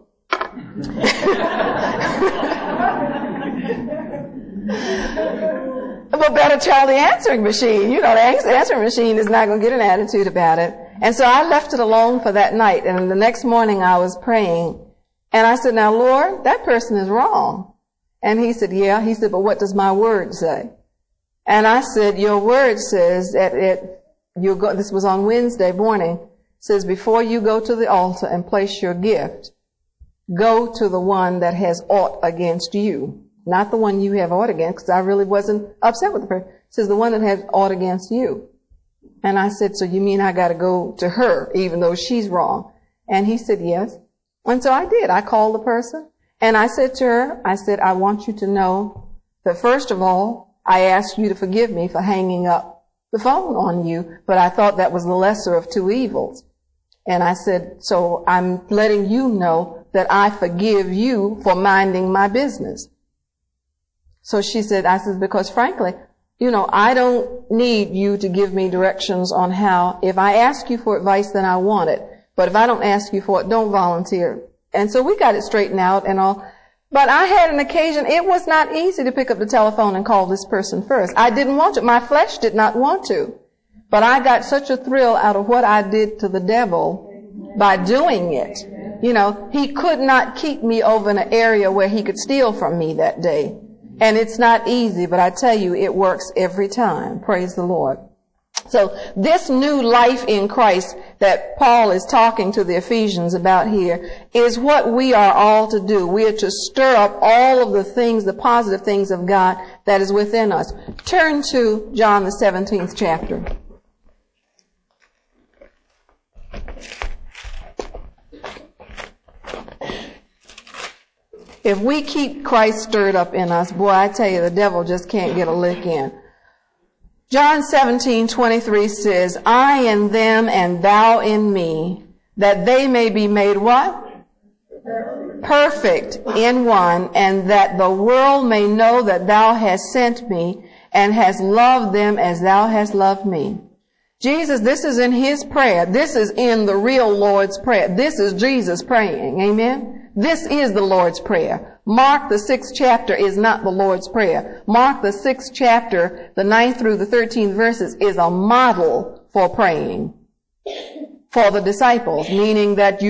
Well, better tell the answering machine. You know, the answering machine is not going to get an attitude about it. And so I left it alone for that night. And the next morning I was praying. And I said, now, Lord, that person is wrong. And he said, yeah. He said, but what does my word say? And I said, your word says that it, you go, this was on Wednesday morning, says before you go to the altar and place your gift, go to the one that has aught against you. Not the one you have aught against, because I really wasn't upset with the person. It says the one that has aught against you. And I said, so you mean I got to go to her, even though she's wrong? And he said, yes. And so I did. I called the person, and I said to her, I said, I want you to know that first of all, I asked you to forgive me for hanging up the phone on you, but I thought that was the lesser of two evils. And I said, so I'm letting you know that I forgive you for minding my business. So she said, I said, because frankly, you know, I don't need you to give me directions on how, if I ask you for advice, then I want it. But if I don't ask you for it, don't volunteer. And so we got it straightened out and all. But I had an occasion, it was not easy to pick up the telephone and call this person first. I didn't want to. My flesh did not want to. But I got such a thrill out of what I did to the devil by doing it. You know, he could not keep me over in an area where he could steal from me that day. And it's not easy, but I tell you, it works every time. Praise the Lord. So this new life in Christ that Paul is talking to the Ephesians about here is what we are all to do. We are to stir up all of the things, the positive things of God that is within us. Turn to John the seventeenth chapter. If we keep Christ stirred up in us, boy, I tell you, the devil just can't get a lick in. John seventeen twenty-three says, I in them and thou in me, that they may be made what? Perfect in one, and that the world may know that thou hast sent me and hast loved them as thou hast loved me. Jesus, this is in his prayer. This is in the real Lord's prayer. This is Jesus praying. Amen? This is the Lord's Prayer. Mark, the sixth chapter, is not the Lord's Prayer. Mark, the sixth chapter, the ninth through the thirteenth verses, is a model for praying for the disciples, meaning that you should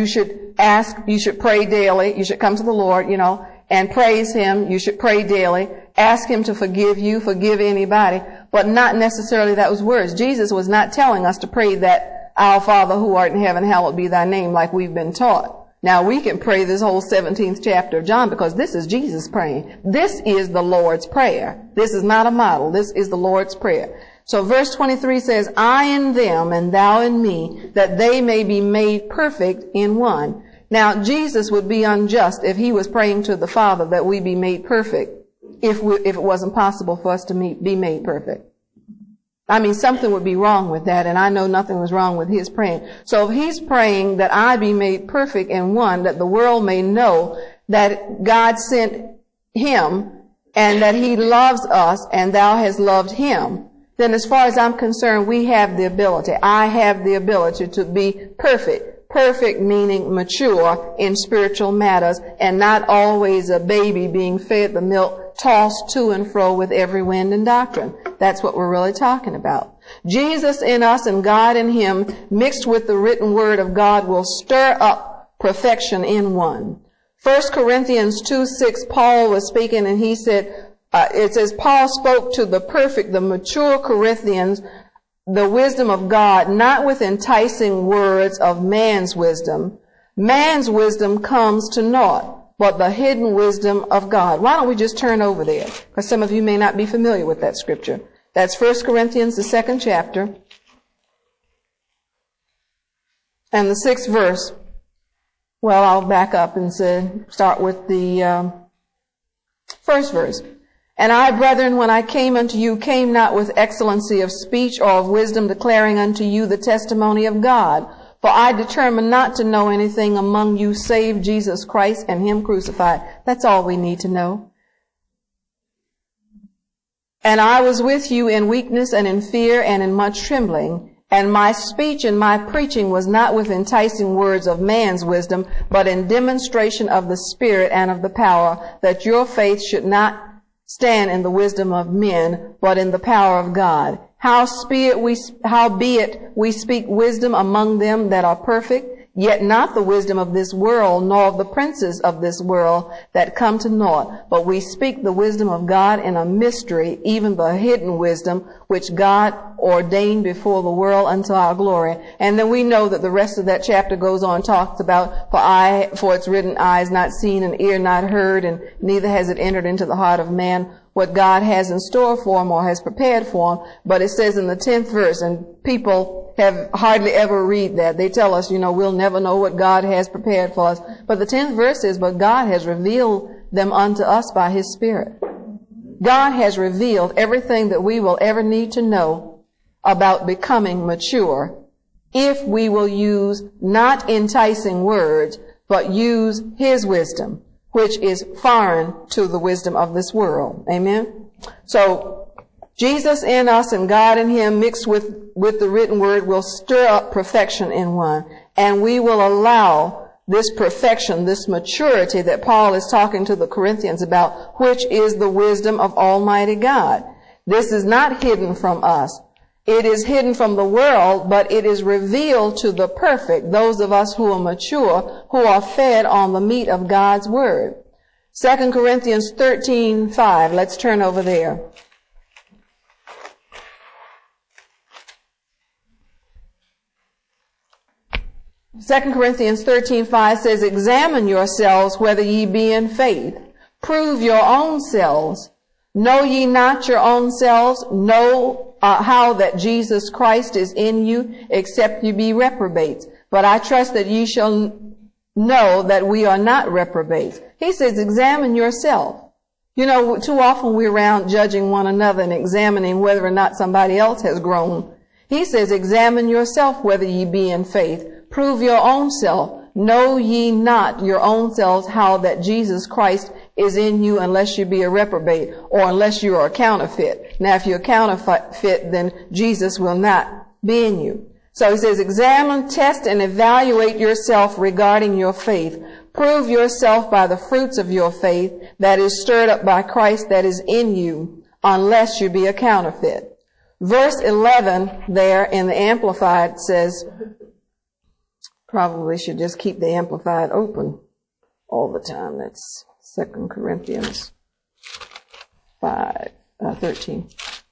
should ask, you should pray daily, you should come to the Lord, you know, and praise Him. You should pray daily. Ask Him to forgive you, forgive anybody, but not necessarily those words. Jesus was not telling us to pray that Our Father who art in heaven, hallowed be thy name, like we've been taught. Now we can pray this whole seventeenth chapter of John because this is Jesus praying. This is the Lord's Prayer. This is not a model. This is the Lord's Prayer. So verse twenty-three says, I in them and thou in me, that they may be made perfect in one. Now Jesus would be unjust if He was praying to the Father that we be made perfect if we, if it wasn't possible for us to meet, be made perfect. I mean, something would be wrong with that, and I know nothing was wrong with His praying. So if He's praying that I be made perfect in one, that the world may know that God sent Him and that He loves us and thou hast loved Him, then as far as I'm concerned, we have the ability. I have the ability to be perfect. Perfect meaning mature in spiritual matters and not always a baby being fed the milk, tossed to and fro with every wind and doctrine. That's what we're really talking about. Jesus in us and God in Him mixed with the written word of God will stir up perfection in one. First Corinthians two six, Paul was speaking and he said, uh, it says, Paul spoke to the perfect, the mature Corinthians, the wisdom of God, not with enticing words of man's wisdom. Man's wisdom comes to naught, but the hidden wisdom of God. Why don't we just turn over there? Because some of you may not be familiar with that scripture. That's First Corinthians, the second chapter, and the sixth verse. Well, I'll back up and say, start with the um, first verse. And I, brethren, when I came unto you, came not with excellency of speech or of wisdom, declaring unto you the testimony of God. For I determined not to know anything among you save Jesus Christ and Him crucified. That's all we need to know. And I was with you in weakness and in fear and in much trembling. And my speech and my preaching was not with enticing words of man's wisdom, but in demonstration of the Spirit and of the power, that your faith should not stand in the wisdom of men, but in the power of God. Howbeit we, howbeit we speak wisdom among them that are perfect, yet not the wisdom of this world, nor of the princes of this world that come to naught. But we speak the wisdom of God in a mystery, even the hidden wisdom, which God ordained before the world unto our glory. And then we know that the rest of that chapter goes on, talks about, for eye, for it's written, eyes not seen and ear not heard, and neither has it entered into the heart of man what God has in store for him or has prepared for him. But it says in the tenth verse, and people have hardly ever read that. They tell us, you know, we'll never know what God has prepared for us. But the tenth verse is, but God has revealed them unto us by His Spirit. God has revealed everything that we will ever need to know about becoming mature if we will use not enticing words, but use His wisdom, which is foreign to the wisdom of this world. Amen? So, Jesus in us and God in Him mixed with, with the written word will stir up perfection in one. And we will allow this perfection, this maturity that Paul is talking to the Corinthians about, which is the wisdom of Almighty God. This is not hidden from us. It is hidden from the world, but it is revealed to the perfect, those of us who are mature, who are fed on the meat of God's Word. Second Corinthians thirteen five. Let's turn over there. Second Corinthians thirteen five says, examine yourselves whether ye be in faith. Prove your own selves. Know ye not your own selves? Know uh, how that Jesus Christ is in you, except you be reprobates. But I trust that ye shall know that we are not reprobates. He says, examine yourself. You know, too often we're around judging one another and examining whether or not somebody else has grown. He says, examine yourself whether ye be in faith. Prove your own self. Know ye not your own selves how that Jesus Christ is in you, unless you be a reprobate or unless you are a counterfeit. Now, if you're a counterfeit, then Jesus will not be in you. So he says, examine, test, and evaluate yourself regarding your faith. Prove yourself by the fruits of your faith that is stirred up by Christ that is in you, unless you be a counterfeit. Verse eleven there in the Amplified says, Probably should just keep the Amplified open all the time. That's Second Corinthians five, uh, thirteen.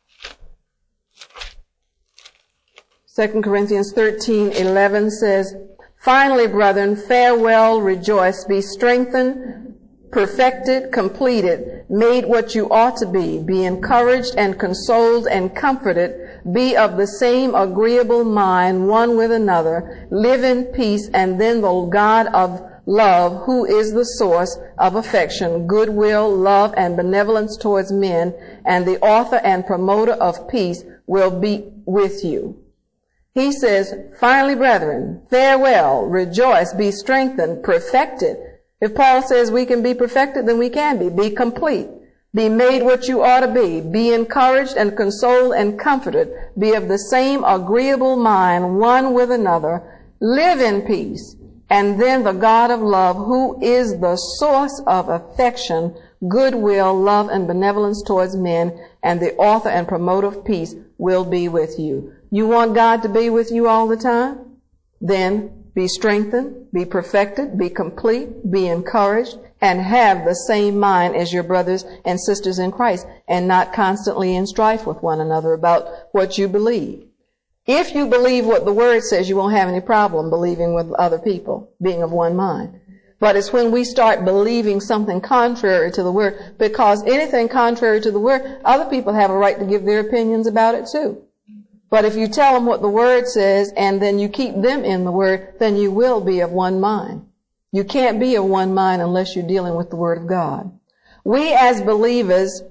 Second Corinthians thirteen, eleven says, "Finally, brethren, farewell, rejoice, be strengthened, perfected, completed, made what you ought to be, be encouraged and consoled and comforted, be of the same agreeable mind one with another, live in peace, and then the God of love, who is the source of affection, goodwill, love, and benevolence towards men, and the author and promoter of peace, will be with you." He says, finally, brethren, farewell, rejoice, be strengthened, perfected. If Paul says we can be perfected, then we can be. Be complete. Be made what you ought to be. Be encouraged and consoled and comforted. Be of the same agreeable mind one with another. Live in peace. And then the God of love, who is the source of affection, goodwill, love, and benevolence towards men, and the author and promoter of peace, will be with you. You want God to be with you all the time? Then be strengthened, be perfected, be complete, be encouraged, and have the same mind as your brothers and sisters in Christ, and not constantly in strife with one another about what you believe. If you believe what the Word says, you won't have any problem believing with other people, being of one mind. But it's when we start believing something contrary to the Word, because anything contrary to the Word, other people have a right to give their opinions about it too. But if you tell them what the Word says and then you keep them in the Word, then you will be of one mind. You can't be of one mind unless you're dealing with the Word of God. We as believers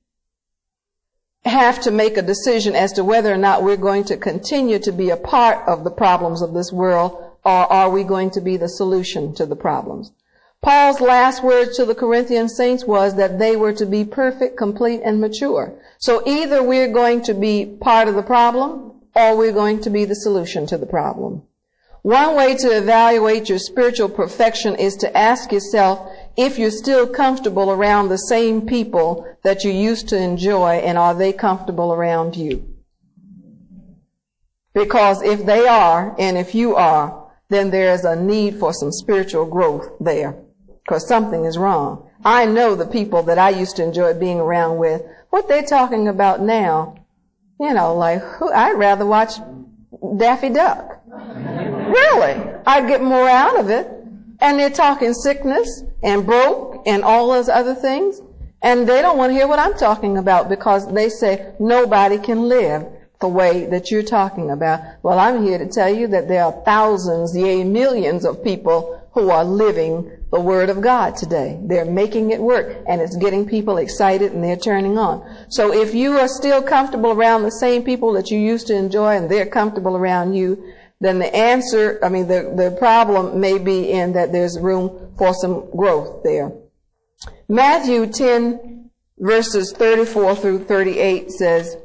have to make a decision as to whether or not we're going to continue to be a part of the problems of this world, or are we going to be the solution to the problems. Paul's last words to the Corinthian saints was that they were to be perfect, complete, and mature. So either we're going to be part of the problem, or we're going to be the solution to the problem. One way to evaluate your spiritual perfection is to ask yourself if you're still comfortable around the same people that you used to enjoy, and are they comfortable around you? Because if they are, and if you are, then there's a need for some spiritual growth there, because something is wrong. I know the people that I used to enjoy being around with, what they're talking about now, you know, like, who, I'd rather watch Daffy Duck. Really, I'd get more out of it. And they're talking sickness and broke and all those other things. And they don't want to hear what I'm talking about, because they say nobody can live the way that you're talking about. Well, I'm here to tell you that there are thousands, yea, millions of people who are living the Word of God today. They're making it work, and it's getting people excited, and they're turning on. So if you are still comfortable around the same people that you used to enjoy, and they're comfortable around you, then the answer, I mean, the, the problem may be in that there's room for some growth there. Matthew ten, verses thirty-four through thirty-eight says,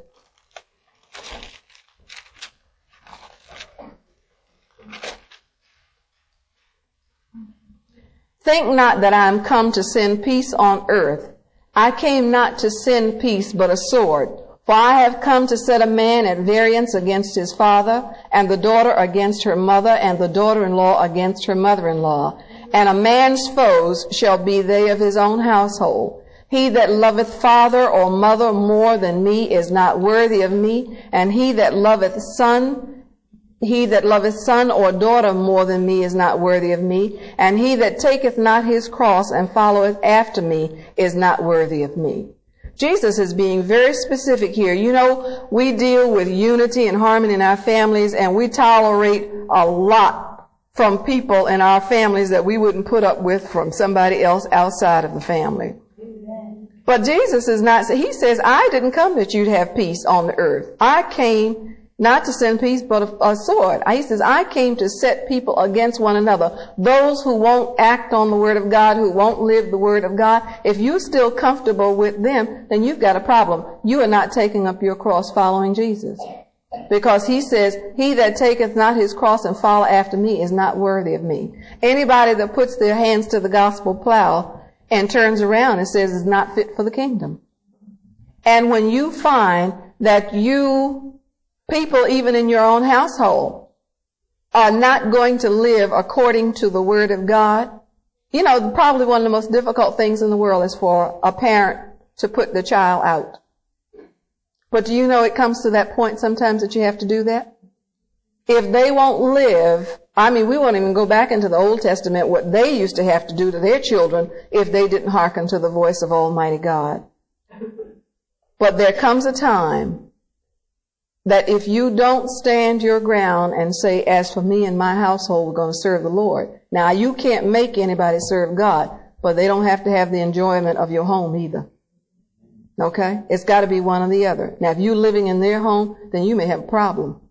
"Think not that I am come to send peace on earth. I came not to send peace, but a sword. For I have come to set a man at variance against his father, and the daughter against her mother, and the daughter-in-law against her mother-in-law. And a man's foes shall be they of his own household. He that loveth father or mother more than me is not worthy of me, and he that loveth son, he that loveth son or daughter more than me is not worthy of me, and he that taketh not his cross and followeth after me is not worthy of me." Jesus is being very specific here. You know, we deal with unity and harmony in our families, and we tolerate a lot from people in our families that we wouldn't put up with from somebody else outside of the family. Amen. But Jesus is not, he says, I didn't come that you'd have peace on the earth. I came not to send peace, but a, a sword. He says, I came to set people against one another. Those who won't act on the Word of God, who won't live the Word of God, if you're still comfortable with them, then you've got a problem. You are not taking up your cross following Jesus. Because he says, he that taketh not his cross and follow after me is not worthy of me. Anybody that puts their hands to the gospel plow and turns around and says is not fit for the kingdom. And when you find that you people, even in your own household, are not going to live according to the Word of God. You know, probably one of the most difficult things in the world is for a parent to put the child out. But do you know it comes to that point sometimes that you have to do that? If they won't live, I mean, we won't even go back into the Old Testament, what they used to have to do to their children if they didn't hearken to the voice of Almighty God. But there comes a time that if you don't stand your ground and say, as for me and my household, we're going to serve the Lord. Now, you can't make anybody serve God, but they don't have to have the enjoyment of your home either. Okay? It's got to be one or the other. Now, if you're living in their home, then you may have a problem.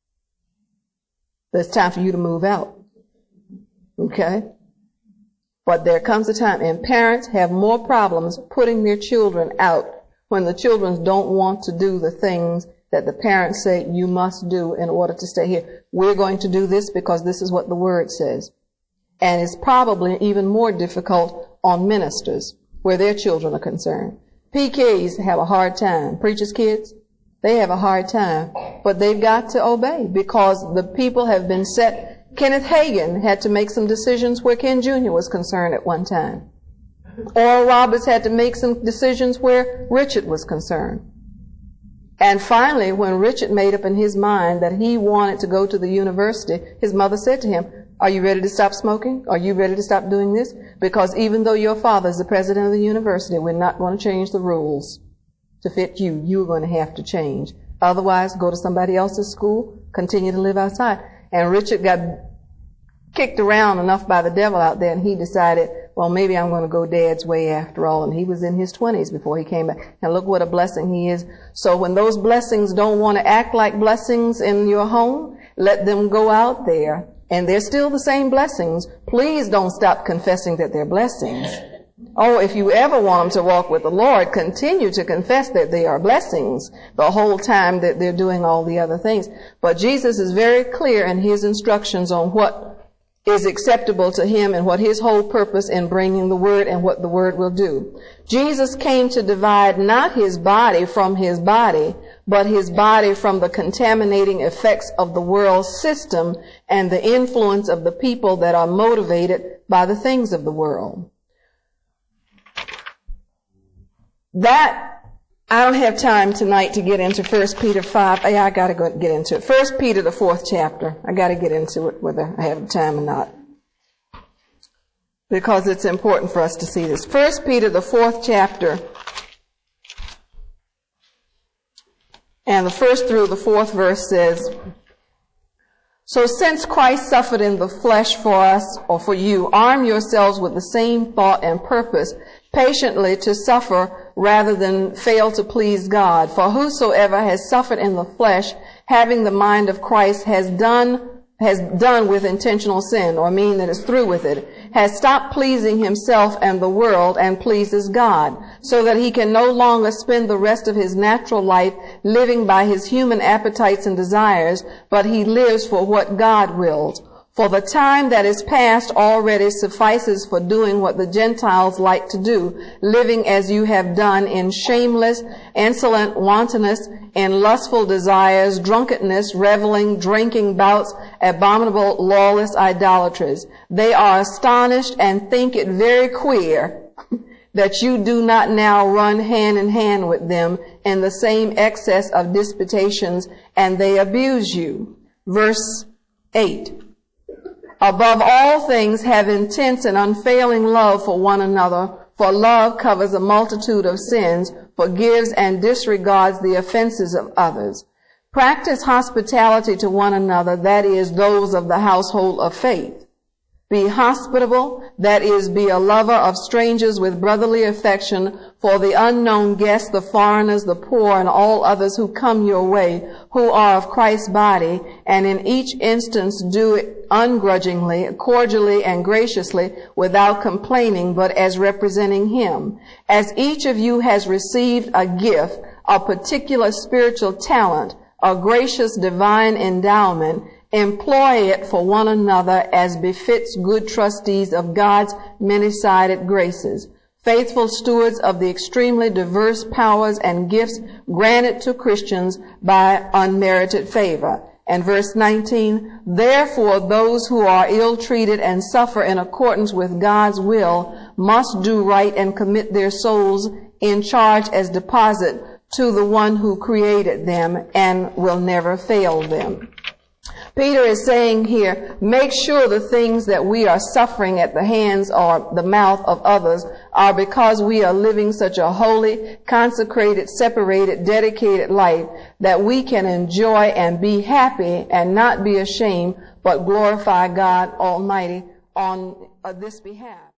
It's time for you to move out. Okay? But there comes a time, and parents have more problems putting their children out when the children don't want to do the things that the parents say you must do in order to stay here. We're going to do this because this is what the Word says. And it's probably even more difficult on ministers where their children are concerned. P Ks have a hard time. Preachers' kids, they have a hard time. But they've got to obey because the people have been set. Kenneth Hagin had to make some decisions where Ken Junior was concerned at one time. Oral Roberts had to make some decisions where Richard was concerned. And finally, when Richard made up in his mind that he wanted to go to the university, his mother said to him, are you ready to stop smoking? Are you ready to stop doing this? Because even though your father is the president of the university, we're not going to change the rules to fit you. You're going to have to change. Otherwise, go to somebody else's school, continue to live outside. And Richard got kicked around enough by the devil out there, and he decided, well, maybe I'm going to go Dad's way after all. And he was in his twenties before he came back. And look what a blessing he is. So when those blessings don't want to act like blessings in your home, let them go out there. And they're still the same blessings. Please don't stop confessing that they're blessings. Oh, if you ever want them to walk with the Lord, continue to confess that they are blessings the whole time that they're doing all the other things. But Jesus is very clear in his instructions on what is acceptable to him and what his whole purpose in bringing the Word and what the Word will do. Jesus came to divide not his body from his body, but his body from the contaminating effects of the world system and the influence of the people that are motivated by the things of the world. That, I don't have time tonight to get into First Peter five. Yeah, I gotta go get into it. First Peter, the fourth chapter. I gotta get into it whether I have time or not. Because it's important for us to see this. First Peter, the fourth chapter. And the first through the fourth verse says, so since Christ suffered in the flesh for us, or for you, arm yourselves with the same thought and purpose, patiently to suffer rather than fail to please God. For whosoever has suffered in the flesh, having the mind of Christ, has done has done with intentional sin, or mean that is through with it, has stopped pleasing himself and the world and pleases God, so that he can no longer spend the rest of his natural life living by his human appetites and desires, but he lives for what God wills. For the time that is past already suffices for doing what the Gentiles like to do, living as you have done in shameless, insolent wantonness, in lustful desires, drunkenness, reveling, drinking bouts, abominable, lawless idolatries. They are astonished and think it very queer that you do not now run hand in hand with them in the same excess of disputations, and they abuse you. Verse eight. Above all things, have intense and unfailing love for one another, for love covers a multitude of sins, forgives and disregards the offenses of others. Practice hospitality to one another, that is, those of the household of faith. Be hospitable, that is, be a lover of strangers with brotherly affection, for the unknown guests, the foreigners, the poor, and all others who come your way, who are of Christ's body, and in each instance do it ungrudgingly, cordially, and graciously, without complaining, but as representing Him. As each of you has received a gift, a particular spiritual talent, a gracious divine endowment, employ it for one another as befits good trustees of God's many-sided graces, faithful stewards of the extremely diverse powers and gifts granted to Christians by unmerited favor. And verse nineteen, therefore those who are ill-treated and suffer in accordance with God's will must do right and commit their souls in charge as deposit to the one who created them and will never fail them. Peter is saying here, make sure the things that we are suffering at the hands or the mouth of others are because we are living such a holy, consecrated, separated, dedicated life that we can enjoy and be happy and not be ashamed, but glorify God Almighty on uh, this behalf.